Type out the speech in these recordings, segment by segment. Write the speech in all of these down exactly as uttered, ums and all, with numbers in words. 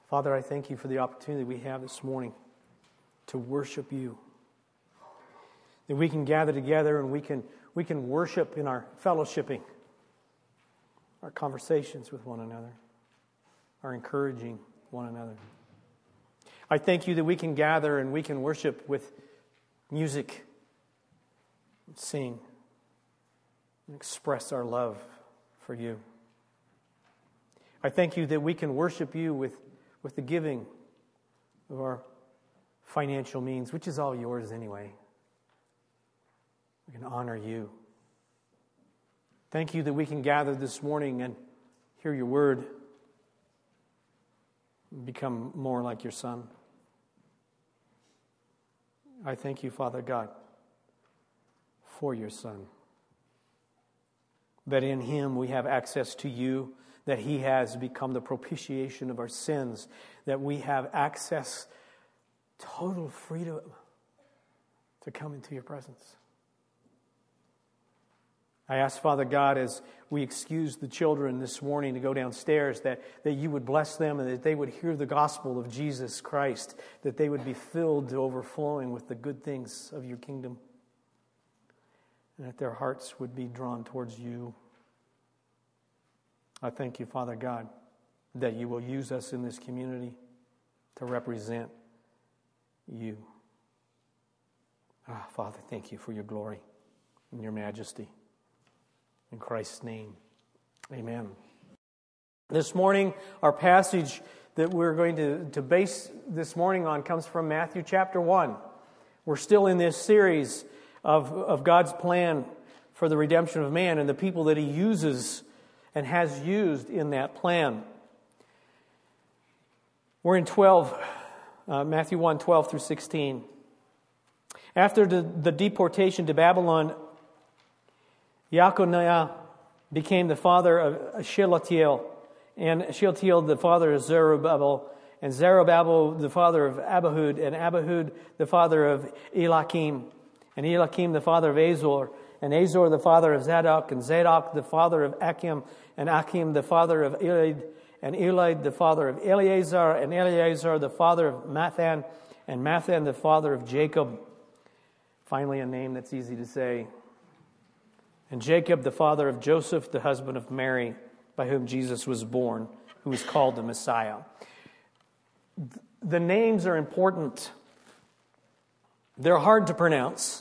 Father, I thank you for the opportunity we have this morning to worship you. That we can gather together and we can we can worship in our fellowshipping, our conversations with one another, our encouraging one another. I thank you that we can gather and we can worship with music, and sing, and express our love for you. I thank you that we can worship you with, with the giving of our financial means, which is all yours anyway. We can honor you. Thank you that we can gather this morning and hear your word and become more like your Son. I thank you, Father God, for your Son. That in him we have access to you, that he has become the propitiation of our sins, that we have access, total freedom to come into your presence. I ask, Father God, as we excuse the children this morning to go downstairs, that, that you would bless them and that they would hear the gospel of Jesus Christ, that they would be filled to overflowing with the good things of your kingdom, and that their hearts would be drawn towards you. I thank you, Father God, that you will use us in this community to represent you. Ah, Father, thank you for your glory and your majesty. In Christ's name, amen. This morning, our passage that we're going to, to base this morning on comes from Matthew chapter one. We're still in this series of, of God's plan for the redemption of man and the people that he uses and has used in that plan. We're in twelve, uh, Matthew one, twelve through sixteen. After the, the deportation to Babylon, Jeconiah became the father of Shealtiel, and Shealtiel the father of Zerubbabel, and Zerubbabel the father of Abihud, and Abihud the father of Eliakim, and Eliakim the father of Azor, and Azor the father of Zadok, and Zadok the father of Achim, and Achim the father of Eliad, and Eliad the father of Eleazar, and Eleazar the father of Mathan, and Mathan the father of Jacob. Finally, a name that's easy to say. And Jacob, the father of Joseph, the husband of Mary, by whom Jesus was born, who was called the Messiah. The names are important. They're hard to pronounce.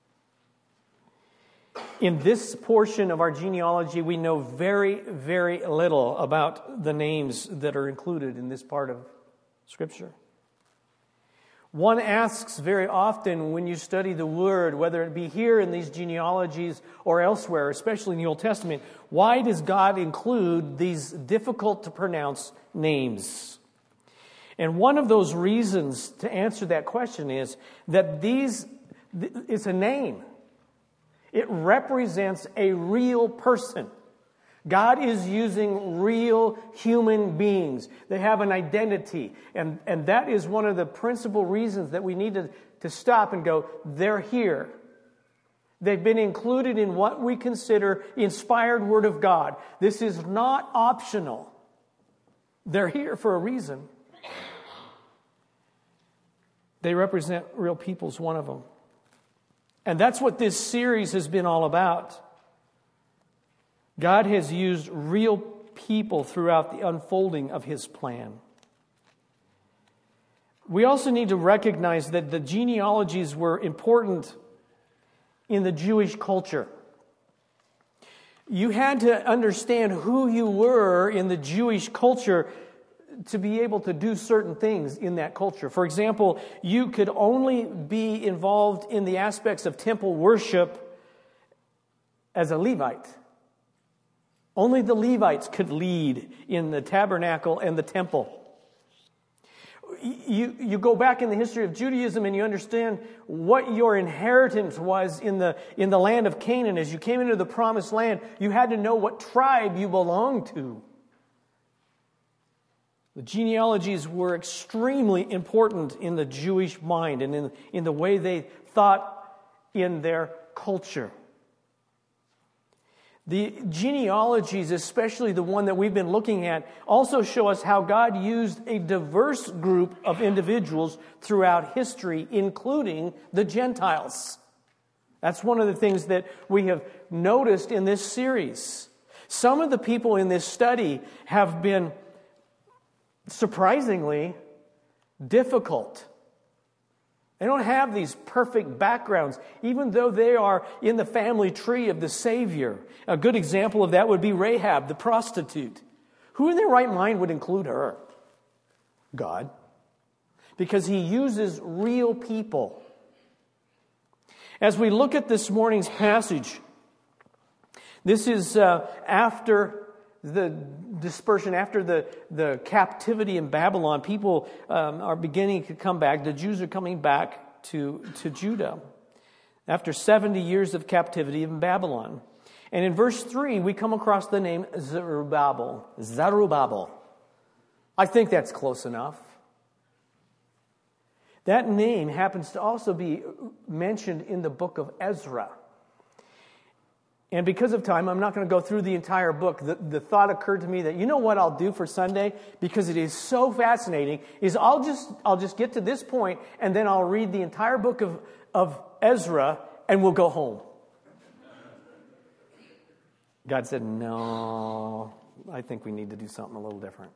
In this portion of our genealogy, we know very, very little about the names that are included in this part of Scripture. One asks very often when you study the Word, whether it be here in these genealogies or elsewhere, especially in the Old Testament, why does God include these difficult to pronounce names? And one of those reasons to answer that question is that these, it's a name. It represents a real person. God is using real human beings. They have an identity. And, and that is one of the principal reasons that we need to, to stop and go, they're here. They've been included in what we consider inspired Word of God. This is not optional. They're here for a reason. They represent real people's one of them. And that's what this series has been all about. God has used real people throughout the unfolding of His plan. We also need to recognize that the genealogies were important in the Jewish culture. You had to understand who you were in the Jewish culture to be able to do certain things in that culture. For example, you could only be involved in the aspects of temple worship as a Levite. Only the Levites could lead in the tabernacle and the temple. You, you go back in the history of Judaism and you understand what your inheritance was in the, in the land of Canaan. As you came into the promised land, you had to know what tribe you belonged to. The genealogies were extremely important in the Jewish mind and in, in the way they thought in their culture. The genealogies, especially the one that we've been looking at, also show us how God used a diverse group of individuals throughout history, including the Gentiles. That's one of the things that we have noticed in this series. Some of the people in this study have been surprisingly difficult. They don't have these perfect backgrounds, even though they are in the family tree of the Savior. A good example of that would be Rahab, the prostitute. Who in their right mind would include her? God. Because He uses real people. As we look at this morning's passage, this is uh, after the dispersion, after the, the captivity in Babylon. People um, are beginning to come back. The Jews are coming back to, to Judah after seventy years of captivity in Babylon. And in verse three, we come across the name Zerubbabel. Zerubbabel. I think that's close enough. That name happens to also be mentioned in the book of Ezra. And because of time, I'm not going to go through the entire book. The, the thought occurred to me that, you know what I'll do for Sunday? Because it is so fascinating, is I'll just I'll just get to this point, and then I'll read the entire book of, of Ezra, and we'll go home. God said, no, I think we need to do something a little different.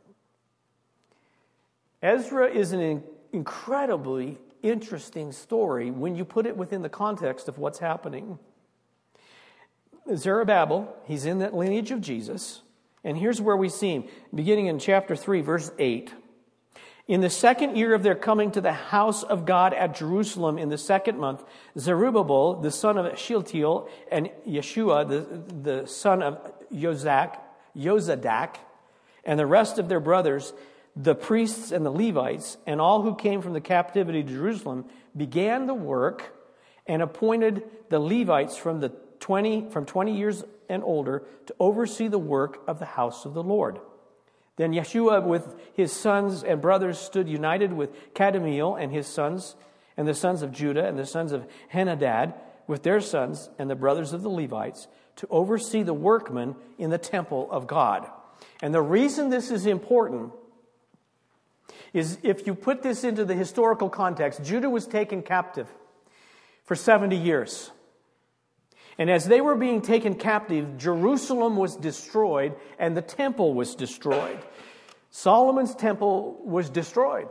Ezra is an incredibly interesting story when you put it within the context of what's happening. Zerubbabel, he's in that lineage of Jesus. And here's where we see him, beginning in chapter three, verse eight. In the second year of their coming to the house of God at Jerusalem in the second month, Zerubbabel, the son of Shealtiel, and Yeshua, the, the son of Yozadak, Yozadak, and the rest of their brothers, the priests and the Levites, and all who came from the captivity to Jerusalem, began the work and appointed the Levites from the twenty from twenty years and older to oversee the work of the house of the Lord. Then Yeshua with his sons and brothers stood united with Kadmiel and his sons, and the sons of Judah and the sons of Henadad with their sons and the brothers of the Levites to oversee the workmen in the temple of God. And the reason this is important is if you put this into the historical context, Judah was taken captive for seventy years. And as they were being taken captive, Jerusalem was destroyed and the temple was destroyed. Solomon's temple was destroyed.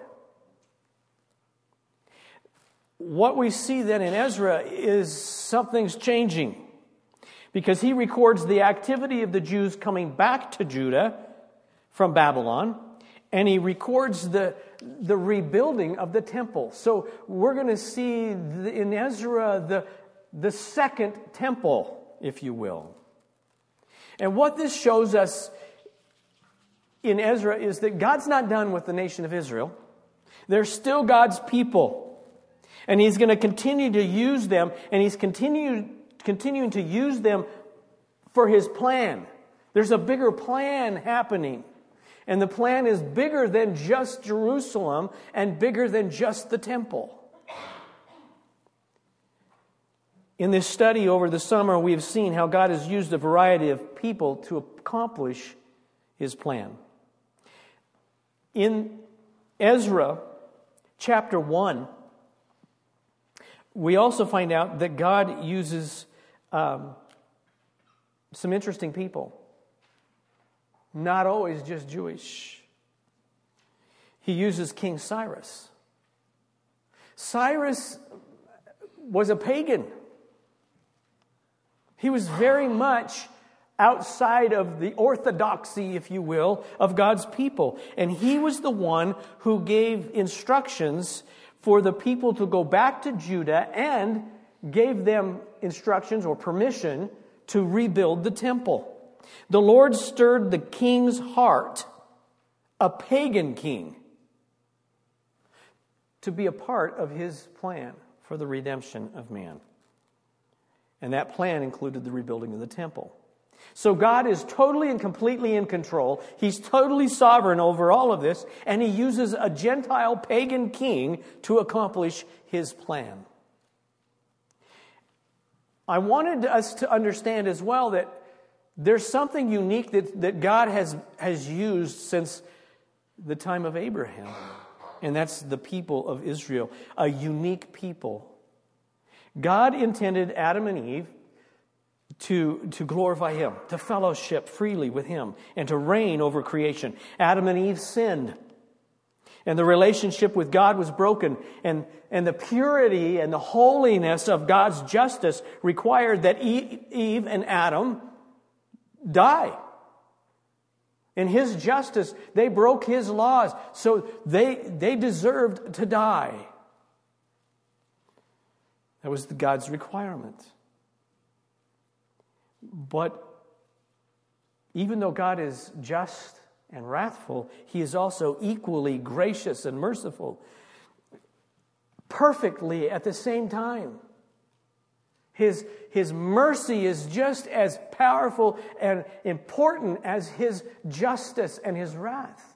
What we see then in Ezra is something's changing, because he records the activity of the Jews coming back to Judah from Babylon, and he records the, the rebuilding of the temple. So we're going to see in Ezra the The second temple, if you will. And what this shows us in Ezra is that God's not done with the nation of Israel. They're still God's people. And He's going to continue to use them, and He's continue, continuing to use them for His plan. There's a bigger plan happening. And the plan is bigger than just Jerusalem and bigger than just the temple. In this study over the summer, we have seen how God has used a variety of people to accomplish His plan. In Ezra chapter one, we also find out that God uses um, some interesting people. Not always just Jewish. He uses King Cyrus. Cyrus was a pagan. He was very much outside of the orthodoxy, if you will, of God's people. And he was the one who gave instructions for the people to go back to Judah and gave them instructions or permission to rebuild the temple. The Lord stirred the king's heart, a pagan king, to be a part of His plan for the redemption of man. And that plan included the rebuilding of the temple. So God is totally and completely in control. He's totally sovereign over all of this, and He uses a Gentile pagan king to accomplish His plan. I wanted us to understand as well that there's something unique that, that God has, has used since the time of Abraham. And that's the people of Israel, a unique people. God intended Adam and Eve to, to glorify Him, to fellowship freely with Him, and to reign over creation. Adam and Eve sinned, and the relationship with God was broken, and, and the purity and the holiness of God's justice required that Eve and Adam die. In His justice, they broke His laws, so they, they deserved to die. That was God's requirement. But even though God is just and wrathful, He is also equally gracious and merciful, perfectly at the same time. His, his mercy is just as powerful and important as His justice and His wrath.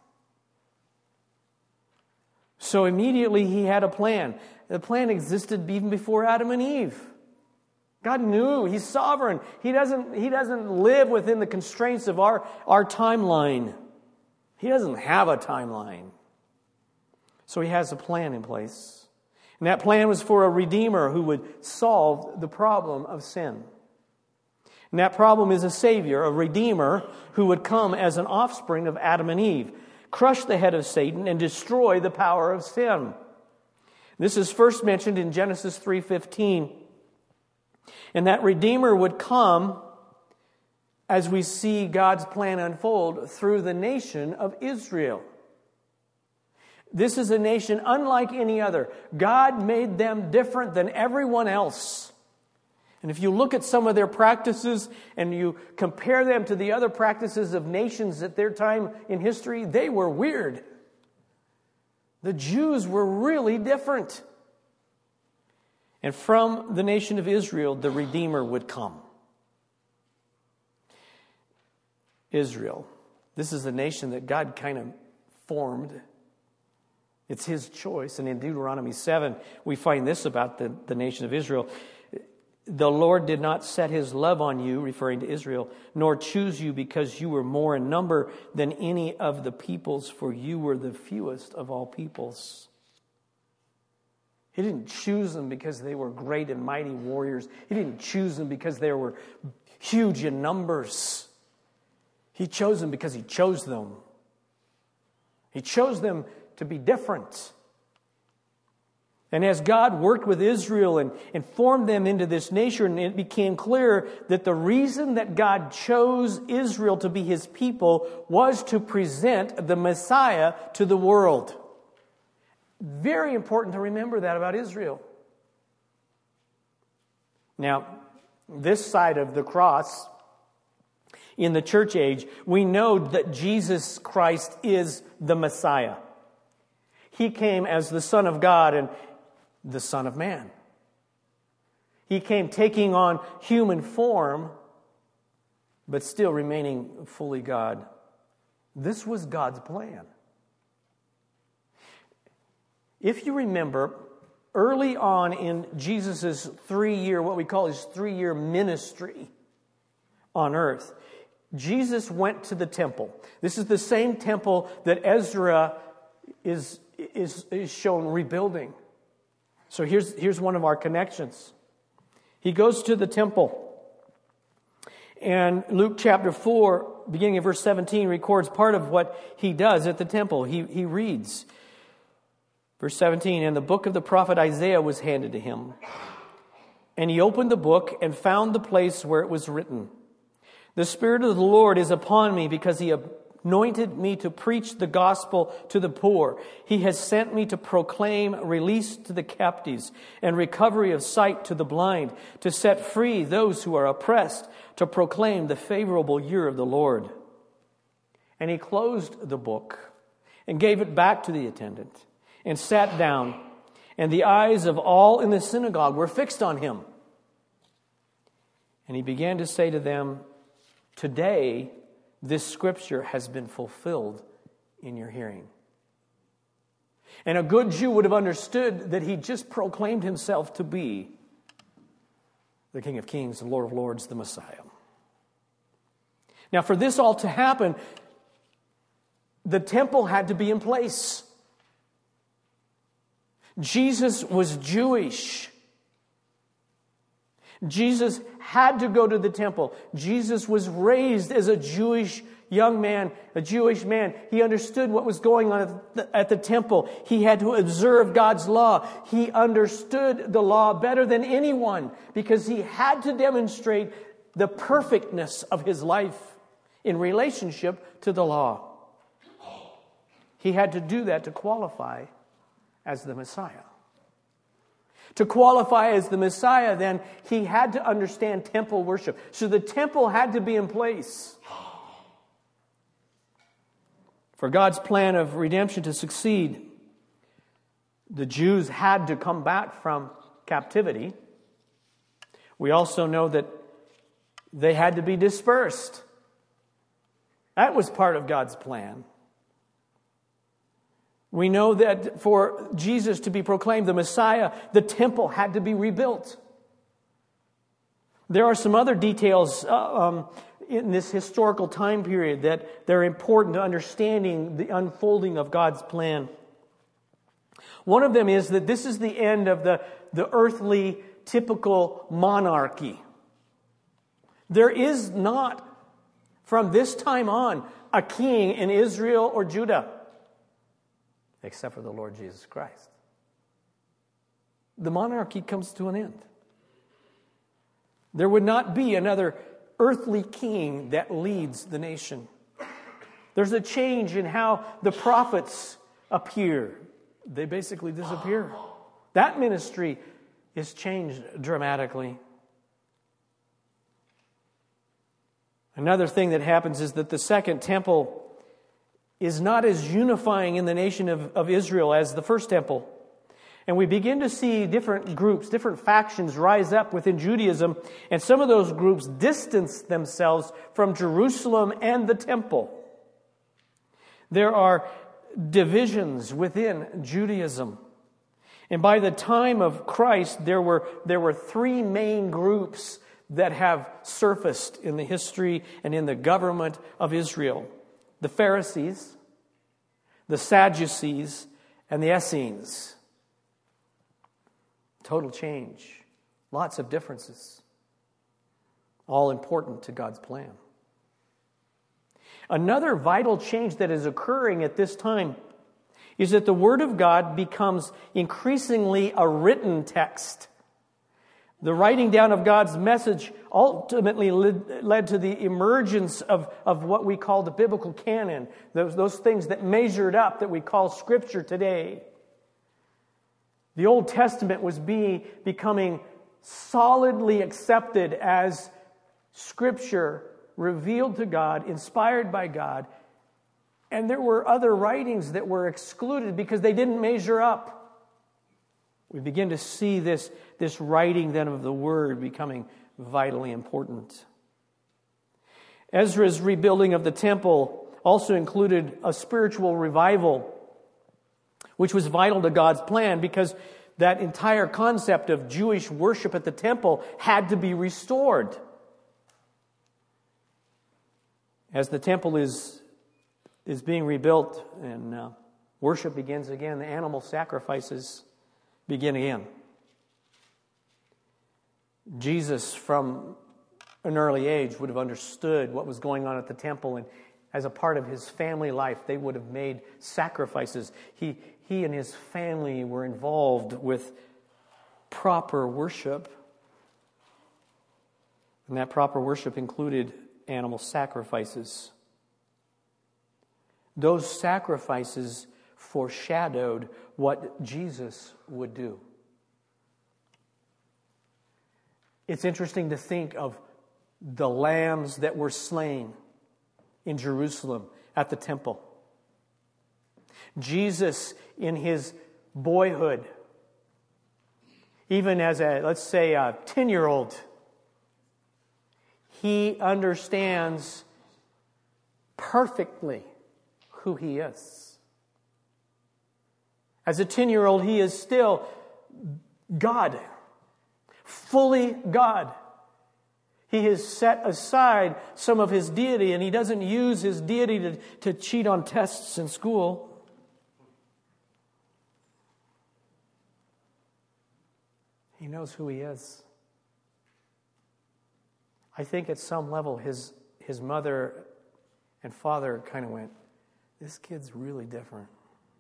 So immediately He had a plan. The plan existed even before Adam and Eve. God knew. He's sovereign. He doesn't, he doesn't live within the constraints of our, our timeline. He doesn't have a timeline. So He has a plan in place. And that plan was for a Redeemer who would solve the problem of sin. And that problem is a Savior, a Redeemer who would come as an offspring of Adam and Eve, crush the head of Satan, and destroy the power of sin. This is first mentioned in Genesis three fifteen. And that Redeemer would come, as we see God's plan unfold, through the nation of Israel. This is a nation unlike any other. God made them different than everyone else. And if you look at some of their practices and you compare them to the other practices of nations at their time in history, they were weird. The Jews were really different. And from the nation of Israel, the Redeemer would come. Israel. This is a nation that God kind of formed. It's His choice. And in Deuteronomy seven, we find this about the, the nation of Israel. The Lord did not set His love on you, referring to Israel, nor choose you because you were more in number than any of the peoples, for you were the fewest of all peoples. He didn't choose them because they were great and mighty warriors. He didn't choose them because they were huge in numbers. He chose them because He chose them. He chose them to be different. And as God worked with Israel and, and formed them into this nation, it became clear that the reason that God chose Israel to be His people was to present the Messiah to the world. Very important to remember that about Israel. Now, this side of the cross, in the church age, we know that Jesus Christ is the Messiah. He came as the Son of God and the Son of Man. He came taking on human form, but still remaining fully God. This was God's plan. If you remember, early on in Jesus' three-year, what we call His three-year ministry on earth, Jesus went to the temple. This is the same temple that Ezra is, is, is shown rebuilding. So here's, here's one of our connections. He goes to the temple. And Luke chapter four, beginning of verse seventeen, records part of what He does at the temple. He, he reads, verse seventeen, and the book of the prophet Isaiah was handed to Him. And He opened the book and found the place where it was written, the Spirit of the Lord is upon me because He anointed me to preach the gospel to the poor. He has sent me to proclaim release to the captives and recovery of sight to the blind, to set free those who are oppressed, to proclaim the favorable year of the Lord. And He closed the book and gave it back to the attendant and sat down, and the eyes of all in the synagogue were fixed on Him. And He began to say to them, today, this scripture has been fulfilled in your hearing. And a good Jew would have understood that He just proclaimed Himself to be the King of Kings and Lord of Lords, the Messiah. Now, for this all to happen, the temple had to be in place. Jesus was Jewish. Jesus had to go to the temple. Jesus was raised as a Jewish young man, a Jewish man. He understood what was going on at the, at the temple. He had to observe God's law. He understood the law better than anyone because he had to demonstrate the perfectness of his life in relationship to the law. He had to do that to qualify as the Messiah. To qualify as the Messiah, then, he had to understand temple worship. So the temple had to be in place. For God's plan of redemption to succeed, the Jews had to come back from captivity. We also know that they had to be dispersed. That was part of God's plan. We know that for Jesus to be proclaimed the Messiah, the temple had to be rebuilt. There are some other details uh, um, in this historical time period that they're important to understanding the unfolding of God's plan. One of them is that this is the end of the, the earthly typical monarchy. There is not, from this time on, a king in Israel or Judah, except for the Lord Jesus Christ. The monarchy comes to an end. There would not be another earthly king that leads the nation. There's a change in how the prophets appear. They basically disappear. That ministry is changed dramatically. Another thing that happens is that the second temple is not as unifying in the nation of, of Israel as the first temple. And we begin to see different groups, different factions rise up within Judaism, and some of those groups distance themselves from Jerusalem and the temple. There are divisions within Judaism. And by the time of Christ, there were, there were three main groups that have surfaced in the history and in the government of Israel. The Pharisees, the Sadducees, and the Essenes. Total change. Lots of differences. All important to God's plan. Another vital change that is occurring at this time is that the Word of God becomes increasingly a written text. The writing down of God's message ultimately led, led to the emergence of, of what we call the biblical canon, those, those things that measured up that we call Scripture today. The Old Testament was being, becoming solidly accepted as Scripture revealed to God, inspired by God, and there were other writings that were excluded because they didn't measure up. We begin to see this, this writing then of the Word becoming vitally important. Ezra's rebuilding of the temple also included a spiritual revival, which was vital to God's plan because that entire concept of Jewish worship at the temple had to be restored. As the temple is, is being rebuilt and uh, worship begins again, the animal sacrifices begin again. Jesus, from an early age, would have understood what was going on at the temple, and as a part of his family life, they would have made sacrifices. He, he and his family were involved with proper worship, and that proper worship included animal sacrifices. Those sacrifices foreshadowed what Jesus would do. It's interesting to think of the lambs that were slain in Jerusalem at the temple. Jesus, in his boyhood, even as a, let's say, a ten-year-old, he understands perfectly who he is. As a ten-year-old, he is still God, fully God. He has set aside some of his deity, and he doesn't use his deity to, to cheat on tests in school. He knows who he is. I think at some level his, his mother and father kind of went, this kid's really different.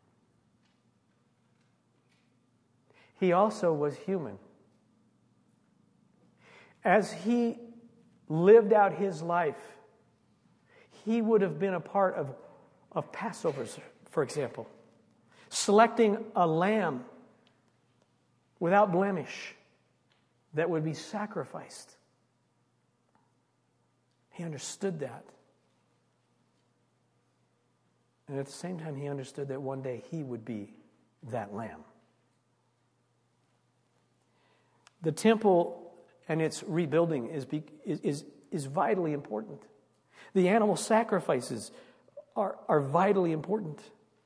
He also was human. As he lived out his life, he would have been a part of, of Passovers, for example, selecting a lamb without blemish that would be sacrificed. He understood that. And at the same time, he understood that one day he would be that lamb. The temple and its rebuilding is, is, is vitally important. The animal sacrifices are, are vitally important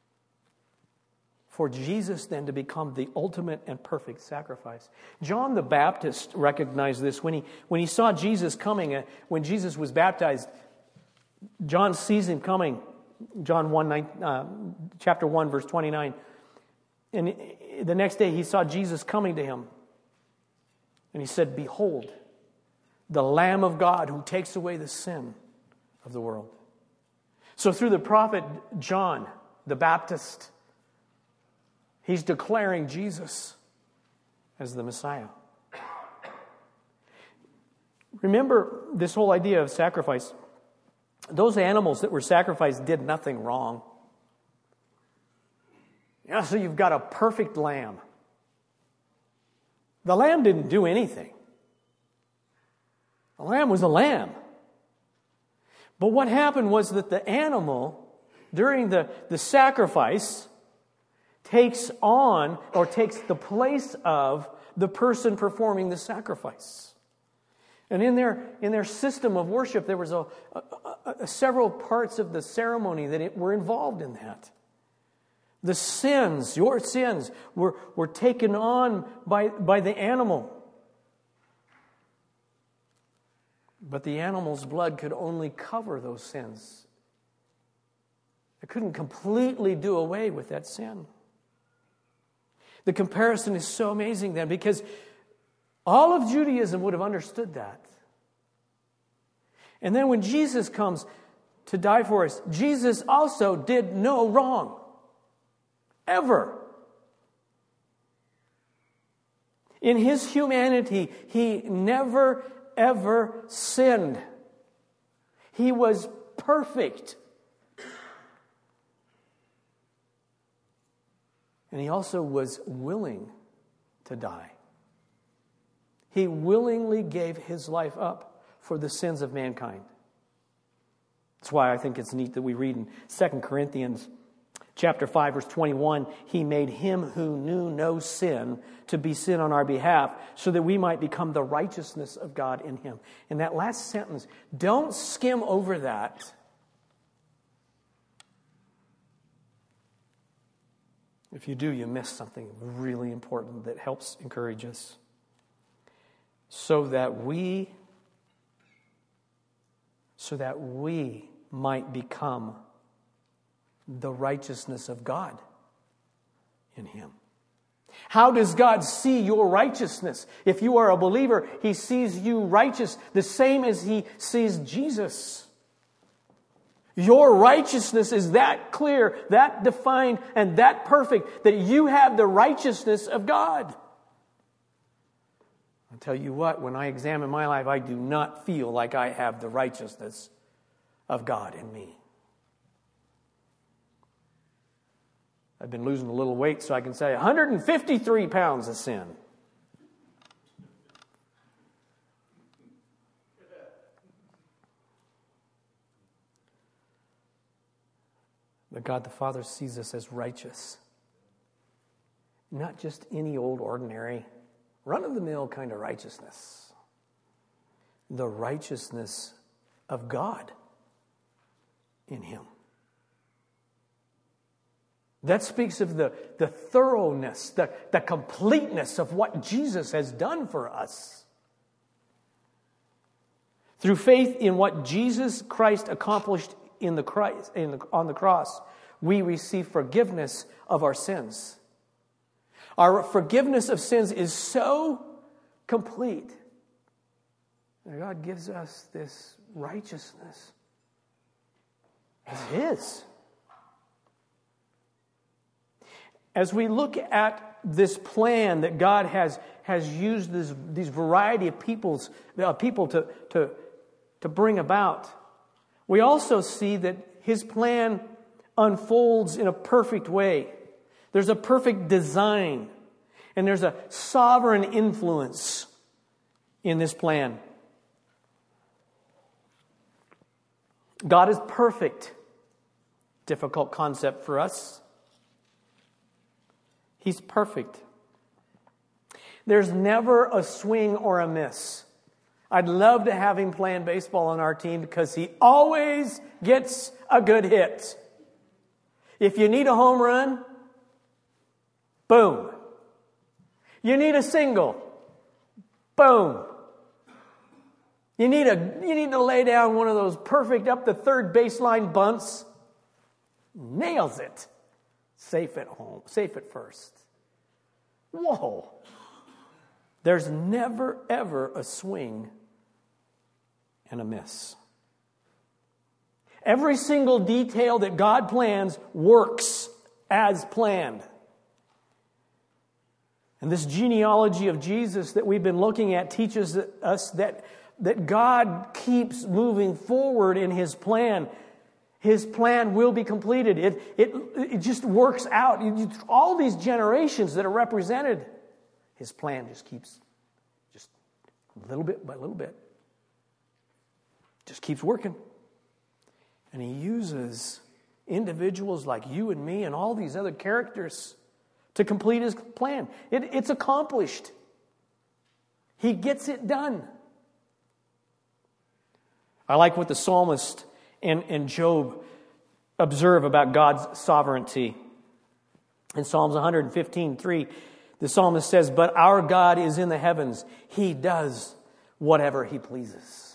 for Jesus then to become the ultimate and perfect sacrifice. John the Baptist recognized this when he, when he saw Jesus coming. Uh, when Jesus was baptized, John sees him coming. John one, uh, chapter one, verse twenty-nine. And the next day he saw Jesus coming to him. And he said, behold, the Lamb of God who takes away the sin of the world. So through the prophet John the Baptist, he's declaring Jesus as the Messiah. Remember this whole idea of sacrifice. Those animals that were sacrificed did nothing wrong. Yeah, so you've got a perfect lamb. The lamb didn't do anything. The lamb was a lamb. But what happened was that the animal, during the, the sacrifice, takes on or takes the place of the person performing the sacrifice. And in their in their system of worship, there was a, a, a, a several parts of the ceremony that it, were involved in that. The sins, your sins, were, were taken on by, by the animal. But the animal's blood could only cover those sins. It couldn't completely do away with that sin. The comparison is so amazing then, because all of Judaism would have understood that. And then when Jesus comes to die for us, Jesus also did no wrong. Ever. In his humanity, he never, ever sinned. He was perfect. And he also was willing to die. He willingly gave his life up for the sins of mankind. That's why I think it's neat that we read in Second Corinthians chapter five, verse twenty-one, he made him who knew no sin to be sin on our behalf so that we might become the righteousness of God in him. In that last sentence, don't skim over that. If you do, you miss something really important that helps encourage us. So that we, so that we might become the righteousness of God in him. How does God see your righteousness? If you are a believer, he sees you righteous the same as he sees Jesus. Your righteousness is that clear, that defined, and that perfect that you have the righteousness of God. I'll tell you what, when I examine my life, I do not feel like I have the righteousness of God in me. I've been losing a little weight, so I can say one hundred fifty-three pounds of sin. But God the Father sees us as righteous. Not just any old ordinary, run-of-the-mill kind of righteousness. The righteousness of God in him. That speaks of the, the thoroughness, the, the completeness of what Jesus has done for us. Through faith in what Jesus Christ accomplished in the Christ, in the, on the cross, we receive forgiveness of our sins. Our forgiveness of sins is so complete that God gives us this righteousness as His. As we look at this plan that God has, has used this, these variety of peoples, uh, people to, to, to bring about, we also see that His plan unfolds in a perfect way. There's a perfect design, and there's a sovereign influence in this plan. God is perfect. Difficult concept for us. He's perfect. There's never a swing or a miss. I'd love to have him playing baseball on our team because he always gets a good hit. If you need a home run, boom. You need a single, boom. You need a you need to lay down one of those perfect up the third baseline bunts. Nails it. Safe at home. Safe at first. Whoa. There's never, ever a swing and a miss. Every single detail that God plans works as planned. And this genealogy of Jesus that we've been looking at teaches us that, that God keeps moving forward in His plan. His plan will be completed. It, it, it just works out. All these generations that are represented, His plan just keeps, just little bit by little bit, just keeps working. And He uses individuals like you and me and all these other characters to complete His plan. It, it's accomplished. He gets it done. I like what the psalmist and, and Job observe about God's sovereignty. In Psalms one fifteen, three, the psalmist says, "But our God is in the heavens. He does whatever He pleases."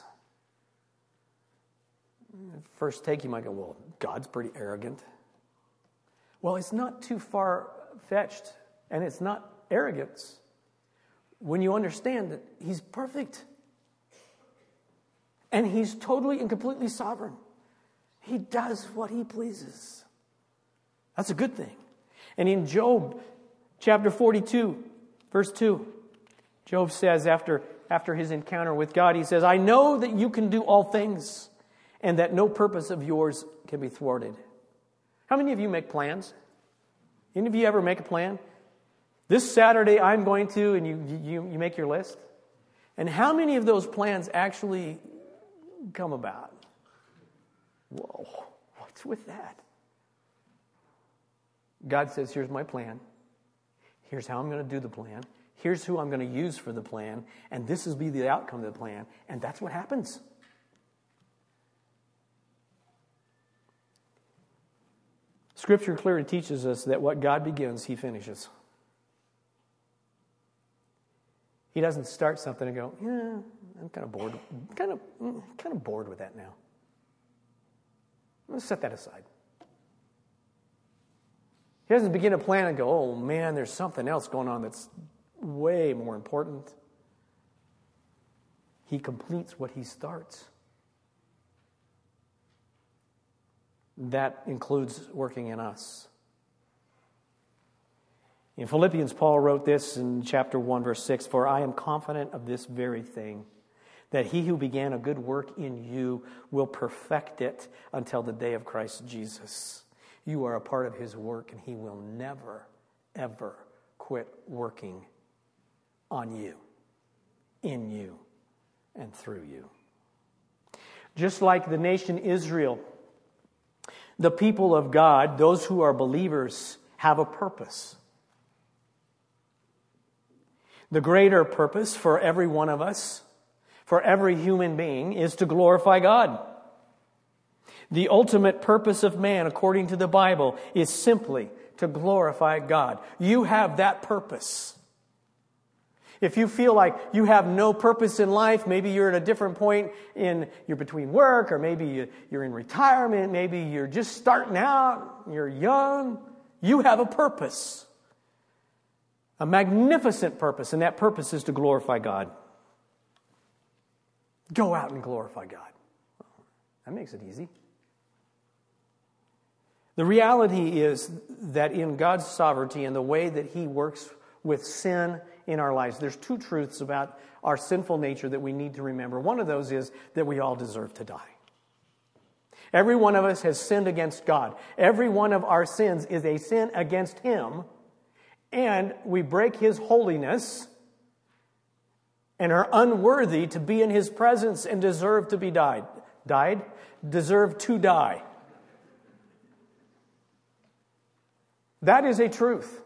First take, you might go, well, God's pretty arrogant. Well, it's not too far-fetched, and it's not arrogance when you understand that He's perfect. And He's totally and completely sovereign. He does what He pleases. That's a good thing. And in Job chapter forty-two, verse two, Job says after, after his encounter with God, he says, "I know that you can do all things, and that no purpose of yours can be thwarted." How many of you make plans? Any of you ever make a plan? This Saturday I'm going to, and you, you, you make your list. And how many of those plans actually come about? Whoa, what's with that? God says, here's my plan. Here's how I'm going to do the plan. Here's who I'm going to use for the plan. And this will be the outcome of the plan. And that's what happens. Scripture clearly teaches us that what God begins, He finishes. He doesn't start something and go, yeah, I'm kind of bored. Kind of, kind of bored with that now. Let's set that aside. He doesn't begin a plan and go, oh man, there's something else going on that's way more important. He completes what He starts. That includes working in us. In Philippians, Paul wrote this in chapter one, verse six, "For I am confident of this very thing, that He who began a good work in you will perfect it until the day of Christ Jesus." You are a part of His work, and He will never, ever quit working on you, in you, and through you. Just like the nation Israel, the people of God, those who are believers, have a purpose. The greater purpose for every one of us, for every human being, is to glorify God. The ultimate purpose of man, according to the Bible, is simply to glorify God. You have that purpose. If you feel like you have no purpose in life, maybe you're at a different point in, you're between work, or maybe you're in retirement, maybe you're just starting out, you're young, you have a purpose. A magnificent purpose, and that purpose is to glorify God. Go out and glorify God. That makes it easy. The reality is that in God's sovereignty and the way that He works with sin in our lives, there's two truths about our sinful nature that we need to remember. One of those is that we all deserve to die. Every one of us has sinned against God. Every one of our sins is a sin against Him. And we break His holiness and are unworthy to be in His presence and deserve to be died. Died? Deserve to die. That is a truth.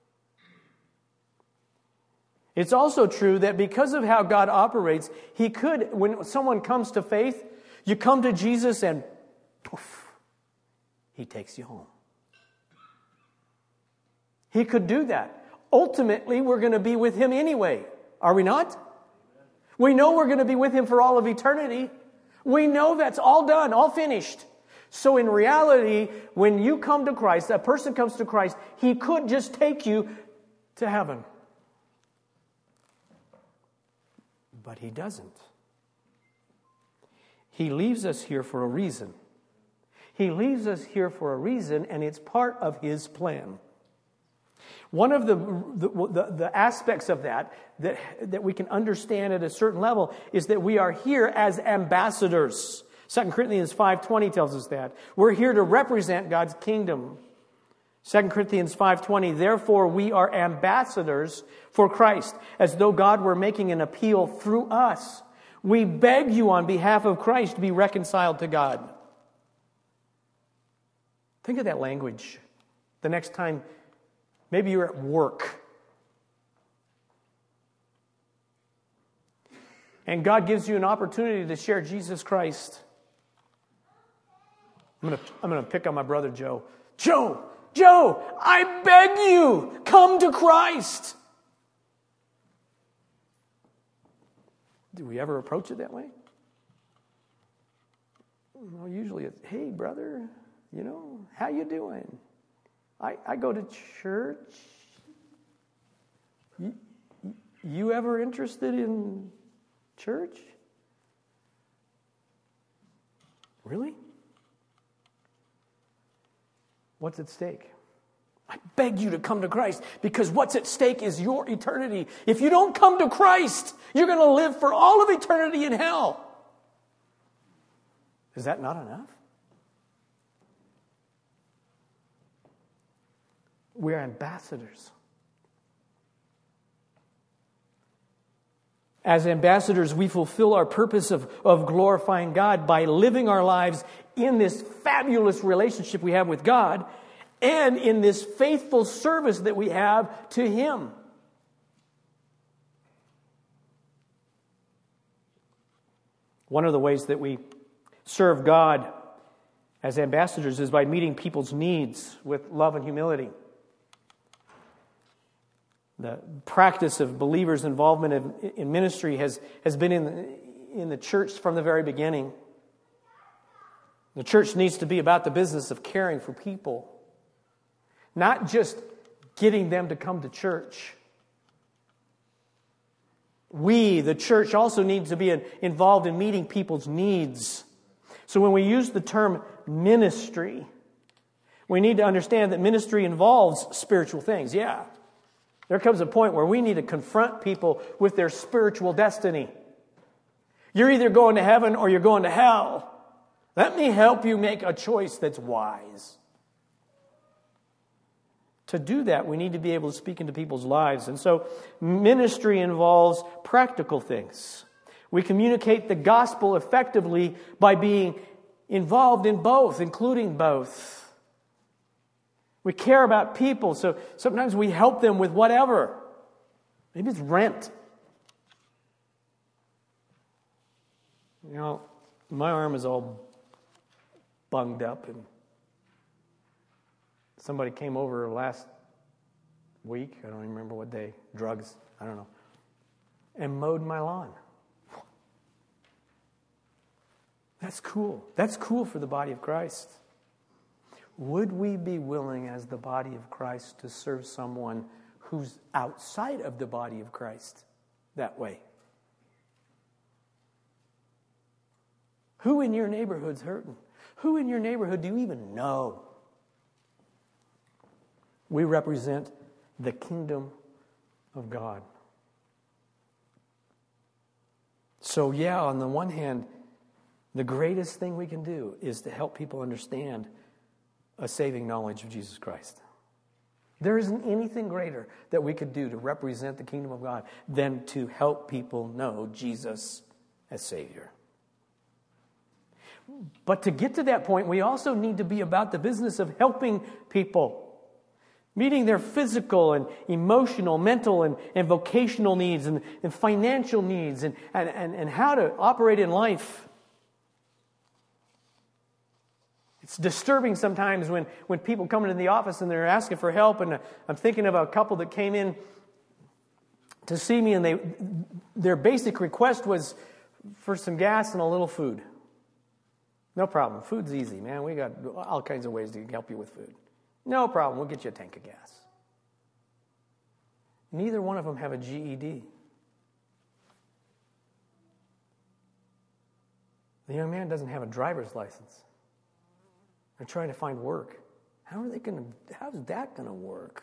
It's also true that because of how God operates, He could, when someone comes to faith, you come to Jesus and poof, He takes you home. He could do that. Ultimately, we're going to be with Him anyway. Are we not? We know we're going to be with Him for all of eternity. We know that's all done, all finished. So in reality, when you come to Christ, a person comes to Christ, He could just take you to heaven. But He doesn't. He leaves us here for a reason. He leaves us here for a reason, and it's part of His plan. One of the, the, the aspects of that, that that we can understand at a certain level is that we are here as ambassadors. Second Corinthians five twenty tells us that. We're here to represent God's kingdom. Second Corinthians five twenty, therefore we are ambassadors for Christ, as though God were making an appeal through us. We beg you on behalf of Christ to be reconciled to God. Think of that language. The next time maybe you're at work and God gives you an opportunity to share Jesus Christ. I'm going to I'm going to pick on my brother Joe. Joe, Joe, I beg you, come to Christ. Do we ever approach it that way? Well, usually it's, hey, brother, you know, how you doing? I, I go to church. You, you ever interested in church? Really? What's at stake? I beg you to come to Christ, because what's at stake is your eternity. If you don't come to Christ, you're going to live for all of eternity in hell. Is that not enough? We're ambassadors. As ambassadors, we fulfill our purpose of, of glorifying God by living our lives in this fabulous relationship we have with God and in this faithful service that we have to Him. One of the ways that we serve God as ambassadors is by meeting people's needs with love and humility. The practice of believers' involvement in, in ministry has, has been in, in the church from the very beginning. The church needs to be about the business of caring for people, not just getting them to come to church. We, the church, also need to be involved in meeting people's needs. So when we use the term ministry, we need to understand that ministry involves spiritual things. Yeah. There comes a point where we need to confront people with their spiritual destiny. You're either going to heaven or you're going to hell. Let me help you make a choice that's wise. To do that, we need to be able to speak into people's lives. And so ministry involves practical things. We communicate the gospel effectively by being involved in both, including both. We care about people, so sometimes we help them with whatever. Maybe it's rent. You know, my arm is all bunged up, and somebody came over last week. I don't even remember what day. Drugs. I don't know. and mowed my lawn. That's cool. That's cool for the body of Christ. Would we be willing as the body of Christ to serve someone who's outside of the body of Christ that way? Who in your neighborhood's hurting? Who in your neighborhood do you even know? We represent the kingdom of God. So yeah, on the one hand, the greatest thing we can do is to help people understand a saving knowledge of Jesus Christ. There isn't anything greater that we could do to represent the kingdom of God than to help people know Jesus as Savior. But to get to that point, we also need to be about the business of helping people, meeting their physical and emotional, mental and, and vocational needs and, and financial needs and, and, and, and how to operate in life. It's disturbing sometimes when, when people come into the office and they're asking for help. And I'm thinking of a couple that came in to see me, and they their basic request was for some gas and a little food. No problem. Food's easy, man. We got all kinds of ways to help you with food. No problem. We'll get you a tank of gas. Neither one of them have a G E D. The young man doesn't have a driver's license. They're trying to find work. How are they going to, how's that going to work?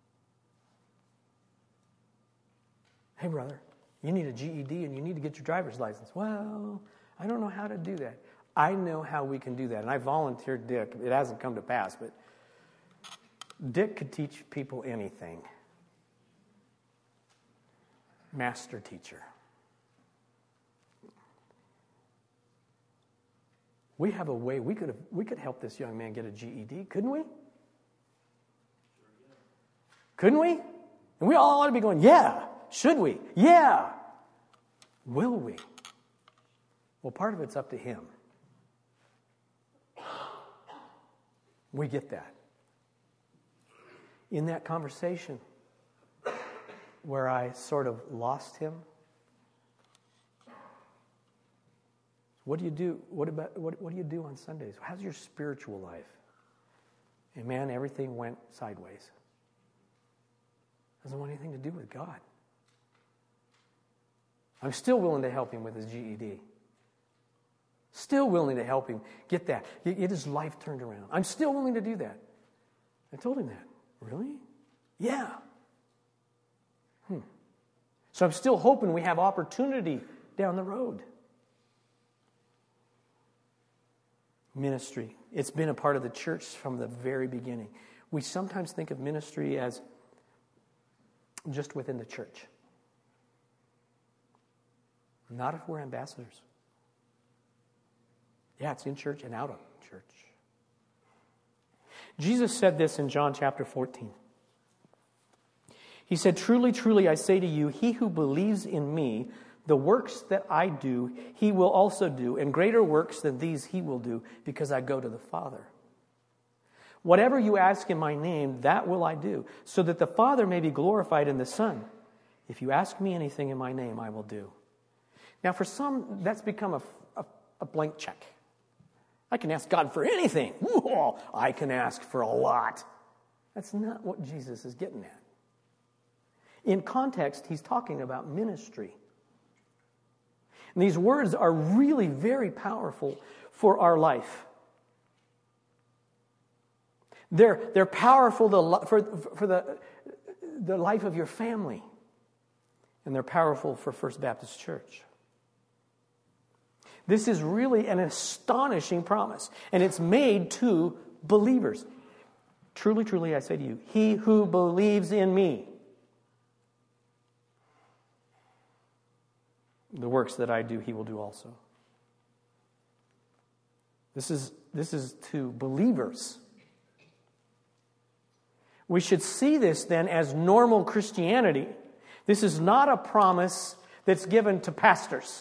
Hey, brother, you need a G E D and you need to get your driver's license. Well, I don't know how to do that. I know how we can do that. And I volunteered Dick. It hasn't come to pass, but Dick could teach people anything. Master teacher. We have a way, we could have, we could help this young man get a G E D, couldn't we? Couldn't we? And we all ought to be going, yeah. Should we? Yeah. Will we? Well, part of it's up to him. We get that. In that conversation where I sort of lost him, what do you do? What about what, what do you do on Sundays? How's your spiritual life? And man, everything went sideways. Doesn't want anything to do with God. I'm still willing to help him with his G E D. Still willing to help him get that. Get his life turned around. I'm still willing to do that. I told him that. Really? Yeah. Hmm. So I'm still hoping we have opportunity down the road. Ministry. It's been a part of the church from the very beginning. We sometimes think of ministry as just within the church. Not if we're ambassadors. Yeah, it's in church and out of church. Jesus said this in John chapter fourteen. He said, "Truly, truly, I say to you, he who believes in me, the works that I do, he will also do, and greater works than these he will do, because I go to the Father. Whatever you ask in my name, that will I do, so that the Father may be glorified in the Son. If you ask me anything in my name, I will do." Now, for some, that's become a, a, a blank check. I can ask God for anything. Whoa, I can ask for a lot. That's not what Jesus is getting at. In context, he's talking about ministry. And these words are really very powerful for our life. They're, they're powerful to, for, for the, the life of your family. And they're powerful for First Baptist Church. This is really an astonishing promise. And it's made to believers. Truly, truly, I say to you, he who believes in me, the works that I do, he will do also. This is, this is to believers. We should see this then as normal Christianity. This is not a promise that's given to pastors.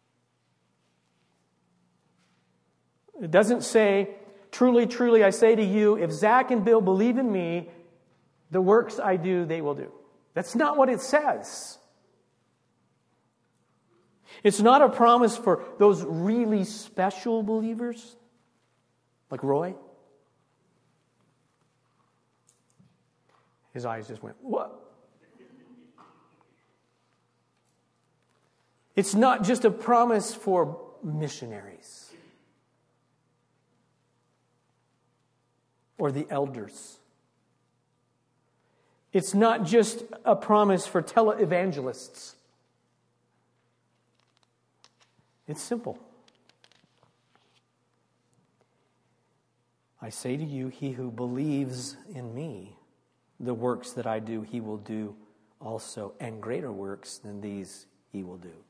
It doesn't say, "Truly, truly, I say to you, if Zach and Bill believe in me, the works I do, they will do." That's not what it says. It's not a promise for those really special believers, like Roy. His eyes just went, what? It's not just a promise for missionaries or the elders. It's not just a promise for televangelists. It's simple. I say to you, he who believes in me, the works that I do, he will do also, and greater works than these he will do.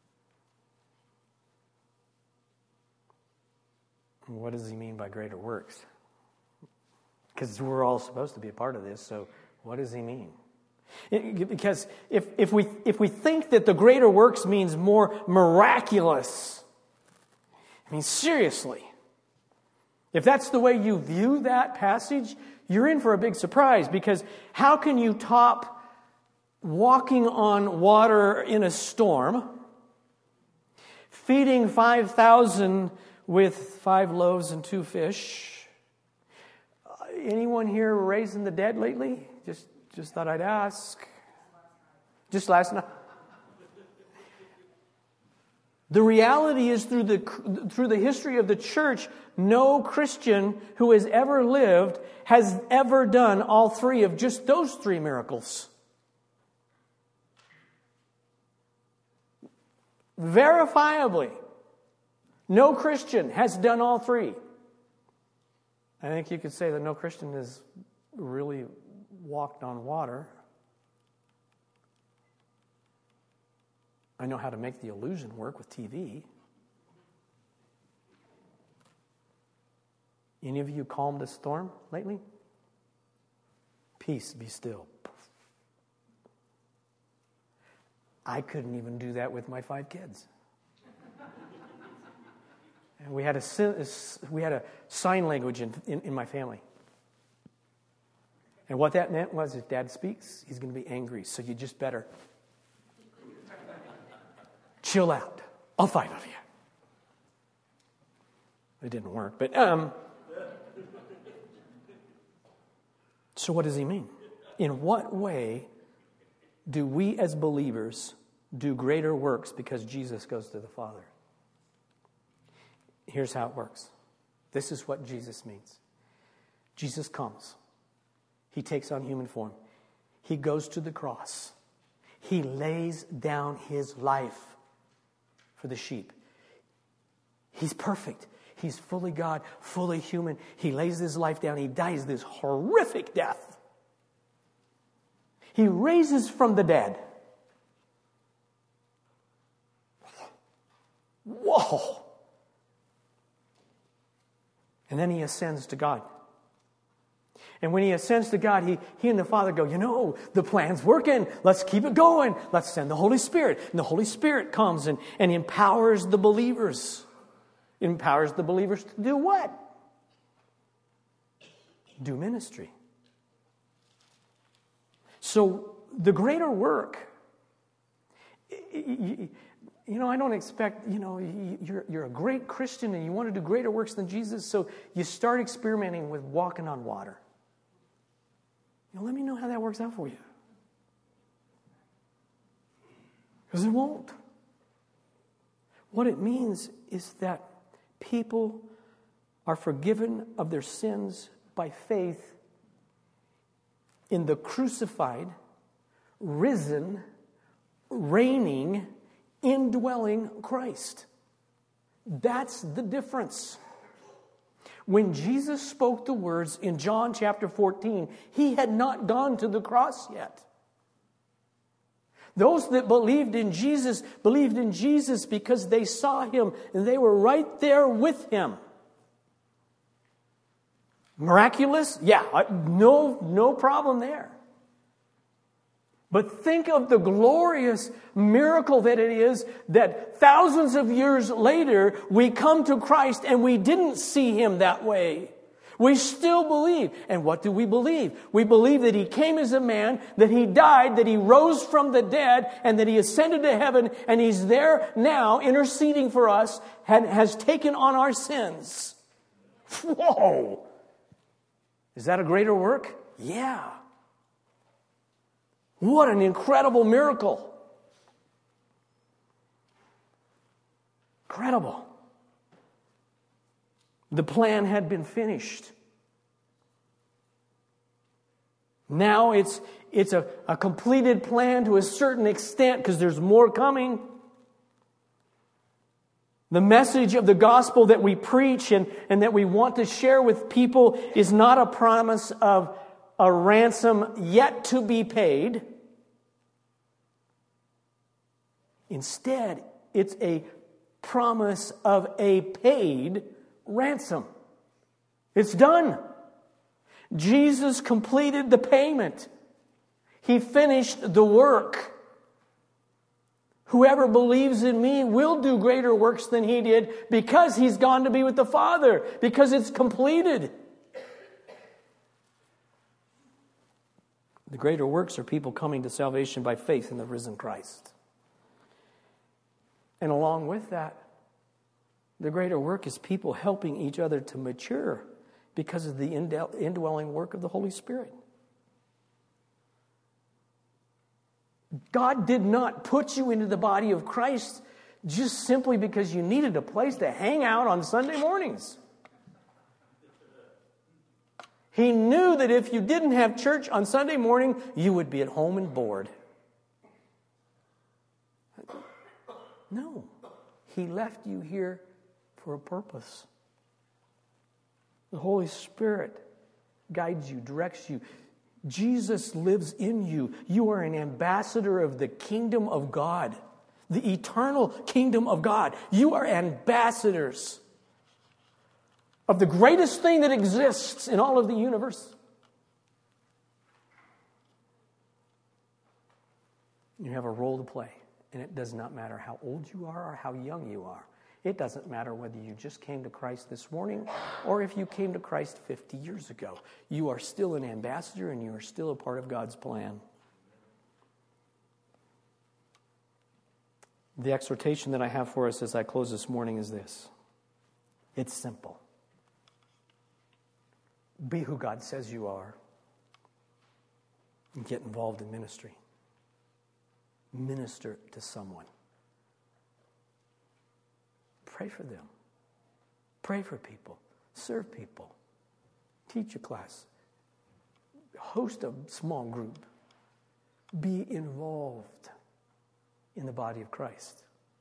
What does he mean by greater works? Because we're all supposed to be a part of this, so what does he mean? It, because if, if we if we think that the greater works means more miraculous, I mean, seriously, if that's the way you view that passage, you're in for a big surprise, because how can you top walking on water in a storm, feeding five thousand with five loaves and two fish? Uh, anyone here raising the dead lately? Just just thought I'd ask. Just last night. The reality is, through the through the history of the church, no Christian who has ever lived has ever done all three of just those three miracles. Verifiably, no Christian has done all three. I think you could say that no Christian has really walked on water. I know how to make the illusion work with T V. Any of you calmed a storm lately? Peace, be still. I couldn't even do that with my five kids. And we had a we had a sign language in, in, in my family. And what that meant was, if Dad speaks, he's going to be angry. So you just better chill out, all five of you. It didn't work, but um. So what does he mean? In what way do we as believers do greater works because Jesus goes to the Father? Here's how it works. This is what Jesus means. Jesus comes. He takes on human form. He goes to the cross. He lays down his life for the sheep. He's perfect. He's fully God, fully human. He lays his life down. He dies this horrific death. He raises from the dead. Whoa! And then he ascends to God. And when he ascends to God, he, he and the Father go, you know, the plan's working. Let's keep it going. Let's send the Holy Spirit. And the Holy Spirit comes and, and empowers the believers. Empowers the believers to do what? Do ministry. So the greater work, you, you know, I don't expect, you know, you're, you're a great Christian and you want to do greater works than Jesus, so you start experimenting with walking on water. You know, let me know how that works out for you. Because it won't. What it means is that people are forgiven of their sins by faith in the crucified, risen, reigning, indwelling Christ. That's the difference. When Jesus spoke the words in John chapter fourteen, he had not gone to the cross yet. Those that believed in Jesus believed in Jesus because they saw him and they were right there with him. Miraculous? Yeah, no, no problem there. But think of the glorious miracle that it is that thousands of years later we come to Christ and we didn't see him that way. We still believe. And what do we believe? We believe that He came as a man, that He died, that He rose from the dead, and that He ascended to heaven, and He's there now interceding for us and has taken on our sins. Whoa! Is that a greater work? Yeah. What an incredible miracle. Incredible. The plan had been finished. Now it's, it's a, a completed plan to a certain extent because there's more coming. The message of the gospel that we preach and, and that we want to share with people is not a promise of a ransom yet to be paid. Instead, it's a promise of a paid ransom. It's done. Jesus completed the payment. He finished the work. Whoever believes in me will do greater works than He did because He's gone to be with the Father, because it's completed. The greater works are people coming to salvation by faith in the risen Christ. And along with that, the greater work is people helping each other to mature because of the indwelling work of the Holy Spirit. God did not put you into the body of Christ just simply because you needed a place to hang out on Sunday mornings. He knew that if you didn't have church on Sunday morning, you would be at home and bored. No, He left you here for a purpose. The Holy Spirit guides you, directs you. Jesus lives in you. You are an ambassador of the kingdom of God, the eternal kingdom of God. You are ambassadors of the greatest thing that exists in all of the universe. You have a role to play, and it does not matter how old you are or how young you are. It doesn't matter whether you just came to Christ this morning or if you came to Christ fifty years ago. You are still an ambassador and you are still a part of God's plan. The exhortation that I have for us as I close this morning is this. It's simple. Be who God says you are and get involved in ministry. Minister to someone. Pray for them. Pray for people. Serve people. Teach a class. Host a small group. Be involved in the body of Christ.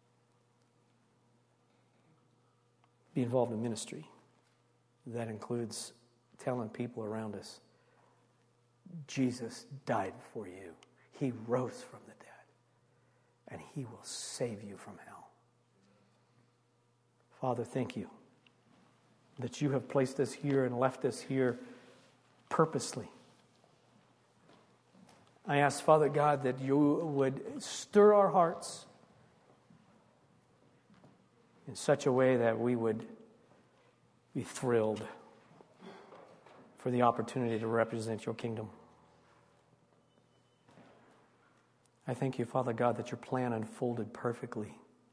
Be involved in ministry. That includes telling people around us, Jesus died for you. He rose from the dead. And He will save you from hell. Father, thank you that you have placed us here and left us here purposely. I ask, Father God, that you would stir our hearts in such a way that we would be thrilled for the opportunity to represent your kingdom. I thank you, Father God, that your plan unfolded perfectly.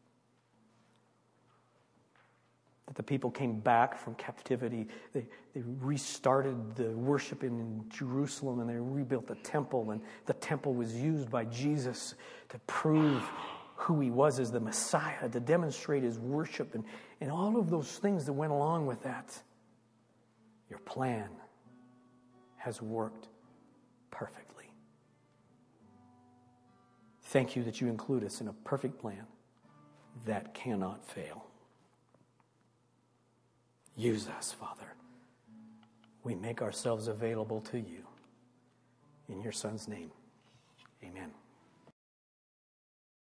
That the people came back from captivity. They, they restarted the worship in Jerusalem and they rebuilt the temple. And the temple was used by Jesus to prove who He was as the Messiah, to demonstrate His worship and, and all of those things that went along with that. Your plan has worked perfectly. Thank you that you include us in a perfect plan that cannot fail. Use us, Father. We make ourselves available to you. In your Son's name, amen.